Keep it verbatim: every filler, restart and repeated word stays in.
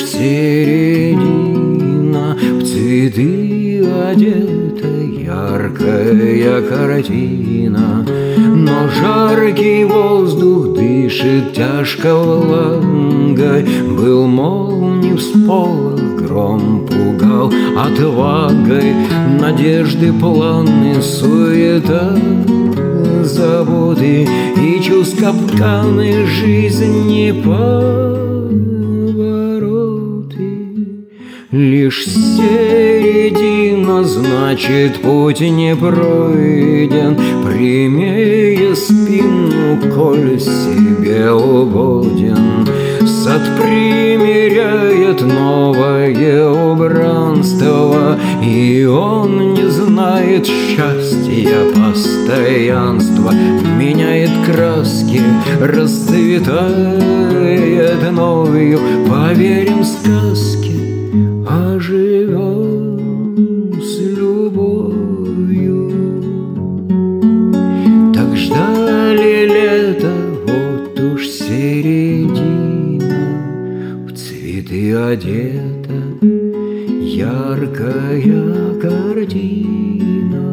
середина, в цветы одета яркая картина. Но жаркий воздух дышит тяжко влагой, был молний всполох, гром пугал отвагой, надежды, планы, суета, заботы и чувств капканы жизни повороты. Лишь середина, значит, путь не пройден. Прямее спину, коль себе угоден. Сад примеряет новое убранство, и он не знает счастья постоянства. Меняет краски, расцветает новью. Поверим сказке, оживем с любовью. Так ждали лето, вот уж середина, в цветы одета яркая картина.